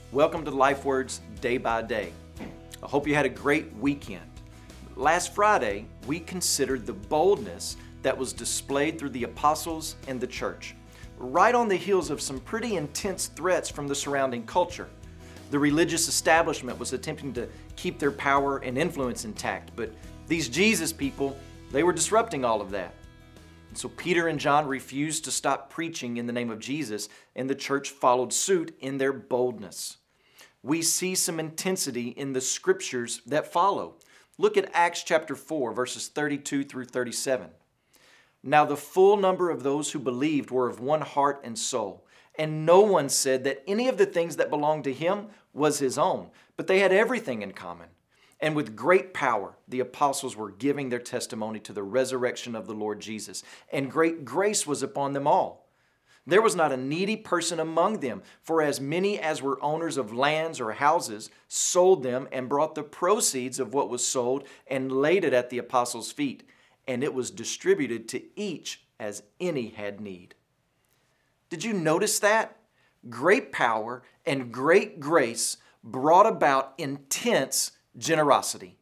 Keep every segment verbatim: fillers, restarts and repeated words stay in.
Welcome to LifeWords Day by Day. I hope you had a great weekend. Last Friday, we considered the boldness that was displayed through the apostles and the church, right on the heels of some pretty intense threats from the surrounding culture. The religious establishment was attempting to keep their power and influence intact, but these Jesus people, they were disrupting all of that. And so Peter and John refused to stop preaching in the name of Jesus, and the church followed suit in their boldness. We see some intensity in the scriptures that follow. Look at Acts chapter four, verses thirty-two through thirty-seven. Now the full number of those who believed were of one heart and soul, and no one said that any of the things that belonged to him was his own, but they had everything in common. And with great power, the apostles were giving their testimony to the resurrection of the Lord Jesus, and great grace was upon them all. There was not a needy person among them, for as many as were owners of lands or houses sold them and brought the proceeds of what was sold and laid it at the apostles' feet, and it was distributed to each as any had need. Did you notice that? Great power and great grace brought about intense generosity.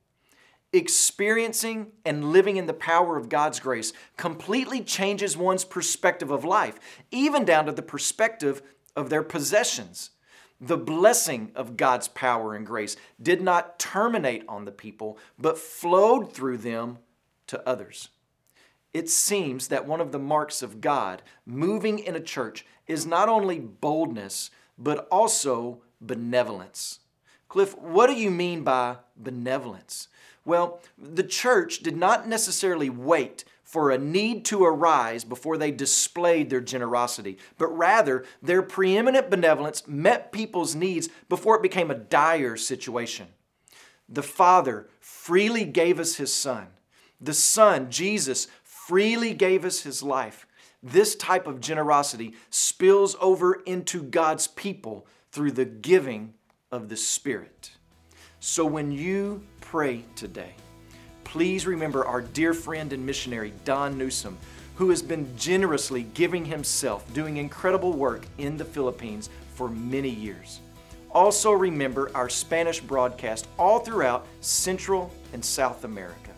Experiencing and living in the power of God's grace completely changes one's perspective of life, even down to the perspective of their possessions. The blessing of God's power and grace did not terminate on the people, but flowed through them to others. It seems that one of the marks of God moving in a church is not only boldness, but also benevolence. Cliff, what do you mean by benevolence? Well, the church did not necessarily wait for a need to arise before they displayed their generosity, but rather their preeminent benevolence met people's needs before it became a dire situation. The Father freely gave us His Son. The Son, Jesus, freely gave us His life. This type of generosity spills over into God's people through the giving of the Spirit. So when you pray today, please remember our dear friend and missionary, Don Newsom, who has been generously giving himself, doing incredible work in the Philippines for many years. Also remember our Spanish broadcast all throughout Central and South America.